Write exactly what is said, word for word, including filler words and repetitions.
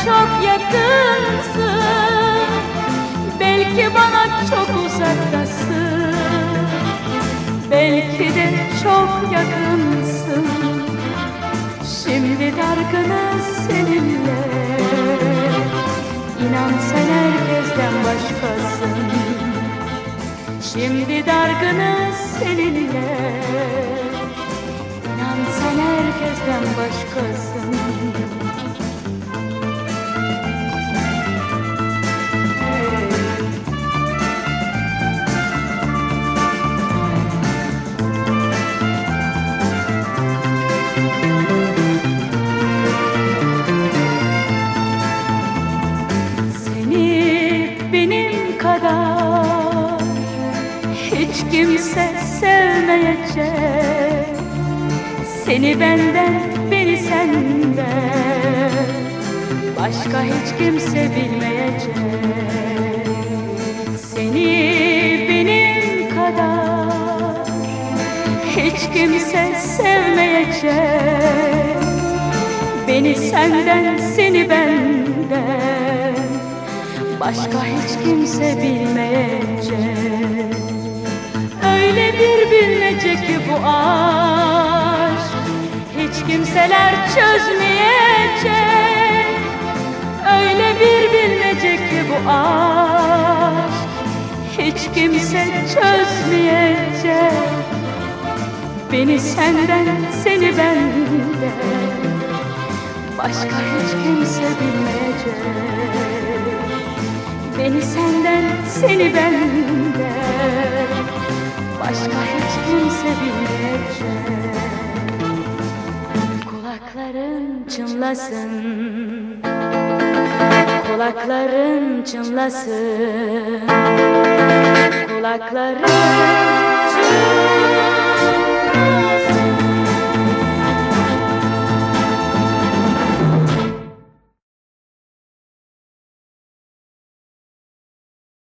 çok yakınsın, belki bana çok uzaktasın, belki de çok yakınsın. Şimdi dargınız seninle, İnan sen herkesten başkasın. Şimdi dargınız seninle, İnan sen herkesten başkasın. Hiç kimse sevmeyecek, seni benden, beni senden, başka hiç kimse bilmeyecek. Seni benim kadar hiç kimse sevmeyecek, beni senden, seni benden, başka hiç kimse bilmeyecek. Öyle bir bilmece ki bu aşk, hiç kimseler çözmeyecek. Öyle bir bilmece ki bu aşk, hiç kimse çözmeyecek. Beni senden, seni benden, başka hiç kimse bilmeyecek. Beni senden, seni benden, başka hiç kimse bilmeyecek. Kulakların çınlasın, kulakların çınlasın, kulakların